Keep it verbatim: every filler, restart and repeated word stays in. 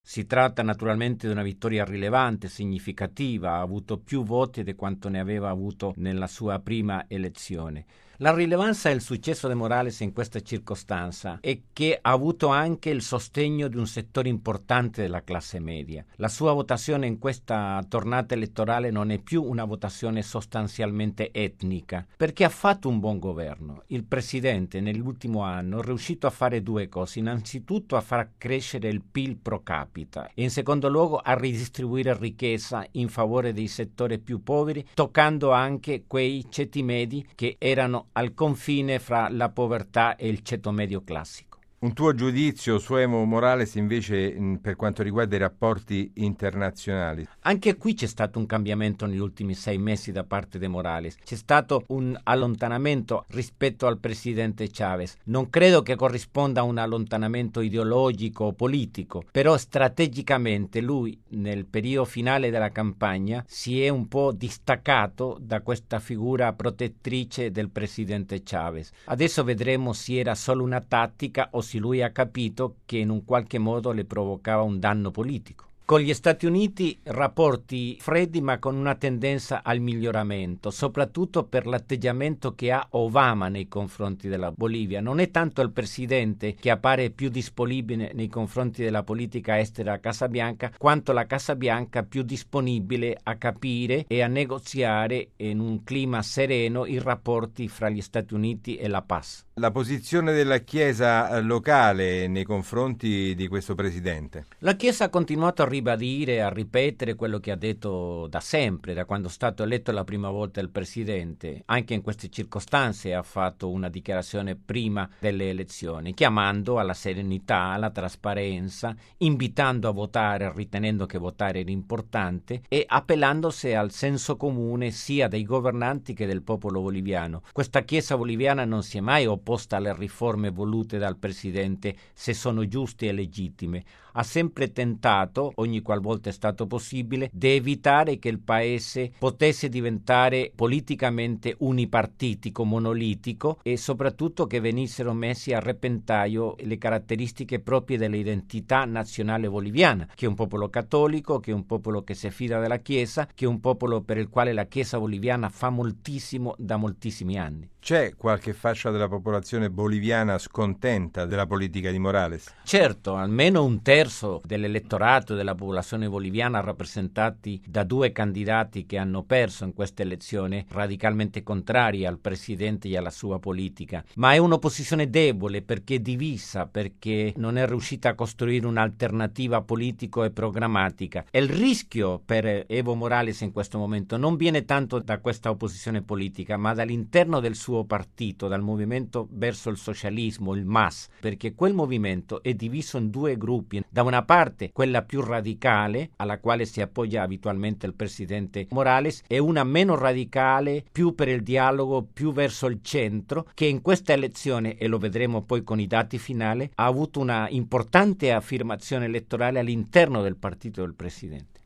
Si tratta naturalmente di una vittoria rilevante, significativa, ha avuto più voti di quanto ne aveva avuto nella sua prima elezione. La rilevanza del successo di Morales in questa circostanza è che ha avuto anche il sostegno di un settore importante della classe media. La sua votazione in questa tornata elettorale non è più una votazione sostanzialmente etnica, perché ha fatto un buon governo. Il presidente nell'ultimo anno è riuscito a fare due cose: innanzitutto a far crescere il P I L pro capita e in secondo luogo a ridistribuire ricchezza in favore dei settori più poveri, toccando anche quei ceti medi che erano al confine fra la povertà e il ceto medio classico. Un tuo giudizio su Evo Morales invece per quanto riguarda i rapporti internazionali? Anche qui c'è stato un cambiamento negli ultimi sei mesi da parte di Morales. C'è stato un allontanamento rispetto al presidente Chavez. Non credo che corrisponda a un allontanamento ideologico o politico, però strategicamente lui nel periodo finale della campagna si è un po' distaccato da questa figura protettrice del presidente Chavez. Adesso vedremo se era solo una tattica o se lui ha capito che in un qualche modo le provocava un danno politico. Con gli Stati Uniti rapporti freddi ma con una tendenza al miglioramento, soprattutto per l'atteggiamento che ha Obama nei confronti della Bolivia. Non è tanto il presidente che appare più disponibile nei confronti della politica estera a Casa Bianca, quanto la Casa Bianca più disponibile a capire e a negoziare in un clima sereno i rapporti fra gli Stati Uniti e la Paz. La posizione della Chiesa locale nei confronti di questo presidente? La Chiesa ha continuato a ribadire, a ripetere quello che ha detto da sempre, da quando è stato eletto la prima volta il presidente. Anche in queste circostanze ha fatto una dichiarazione prima delle elezioni, chiamando alla serenità, alla trasparenza, invitando a votare, ritenendo che votare era importante e appellandosi al senso comune sia dei governanti che del popolo boliviano. Questa Chiesa boliviana non si è mai opposta alle riforme volute dal presidente se sono giuste e legittime. Ha sempre tentato, ogni qualvolta è stato possibile, di evitare che il paese potesse diventare politicamente unipartitico, monolitico e soprattutto che venissero messi a repentaglio le caratteristiche proprie dell'identità nazionale boliviana, che è un popolo cattolico, che è un popolo che si fida della Chiesa, che è un popolo per il quale la Chiesa boliviana fa moltissimo da moltissimi anni. C'è qualche fascia della popolazione boliviana scontenta della politica di Morales? Certo, almeno un terzo dell'elettorato della popolazione boliviana rappresentati da due candidati che hanno perso in questa elezione radicalmente contrari al presidente e alla sua politica. Ma è un'opposizione debole perché è divisa, perché non è riuscita a costruire un'alternativa politico e programmatica. E il rischio per Evo Morales in questo momento non viene tanto da questa opposizione politica, ma dall'interno del suo partito, dal movimento verso il socialismo, il M A S, perché quel movimento è diviso in due gruppi. Da una parte quella più radicale, alla quale si appoggia abitualmente il presidente Morales, e una meno radicale, più per il dialogo, più verso il centro, che in questa elezione, e lo vedremo poi con i dati finali, ha avuto una importante affermazione elettorale all'interno del partito del presidente.